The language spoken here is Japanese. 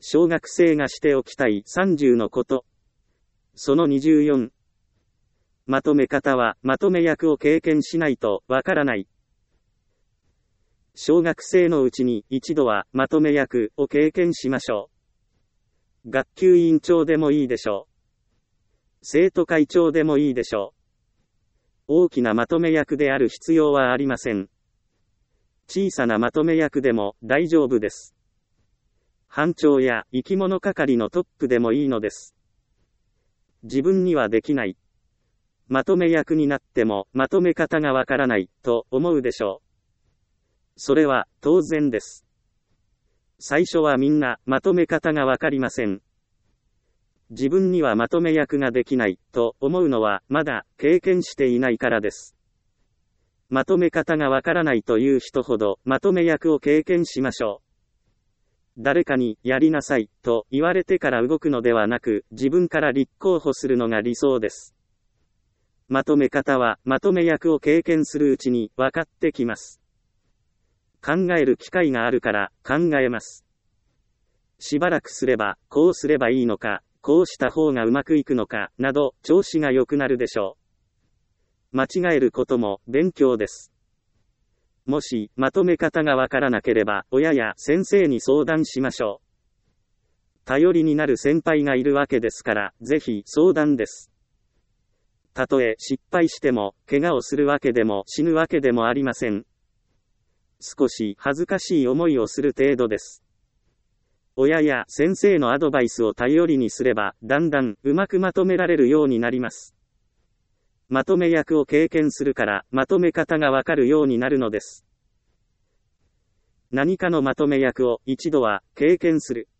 小学生がしておきたい30のこと。その24。まとめ方はまとめ役を経験しないとわからない。小学生のうちに一度はまとめ役を経験しましょう。学級委員長でもいいでしょう。生徒会長でもいいでしょう。大きなまとめ役である必要はありません。小さなまとめ役でも大丈夫です。班長や生き物係のトップでもいいのです。自分にはできない。まとめ役になってもまとめ方がわからないと思うでしょう。それは当然です。最初はみんなまとめ方がわかりません。自分にはまとめ役ができないと思うのはまだ経験していないからです。まとめ方がわからないという人ほどまとめ役を経験しましょう。誰かにやりなさいと言われてから動くのではなく、自分から立候補するのが理想です。まとめ方はまとめ役を経験するうちに分かってきます。考える機会があるから考えます。しばらくすればこうすればいいのか、こうした方がうまくいくのかなど調子が良くなるでしょう。間違えることも勉強です。もしまとめ方がわからなければ親や先生に相談しましょう。頼りになる先輩がいるわけですから、ぜひ相談です。たとえ失敗しても、怪我をするわけでも死ぬわけでもありません。少し恥ずかしい思いをする程度です。親や先生のアドバイスを頼りにすれば、だんだんうまくまとめられるようになります。まとめ役を経験するから、まとめ方がわかるようになるのです。何かのまとめ役を一度は経験する。